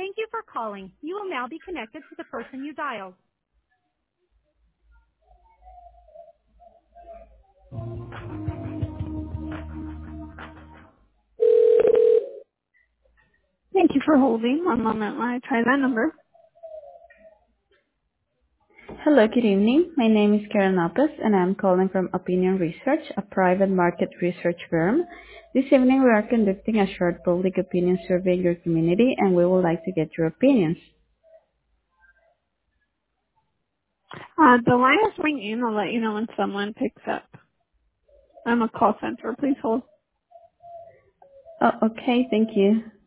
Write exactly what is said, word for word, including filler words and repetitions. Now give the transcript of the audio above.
Thank you for calling. You will now be connected to the person you dialed. Thank you for holding. One moment while I try that number. Hello, good evening. My name is Karen Lopez, and I'm calling from Opinion Research, a private market research firm. This evening, we are conducting a short public opinion survey in your community, and we would like to get your opinions. Uh, the line is ringing. I'll let you know when someone picks up. I'm a call center. Please hold. Oh, okay. Thank you.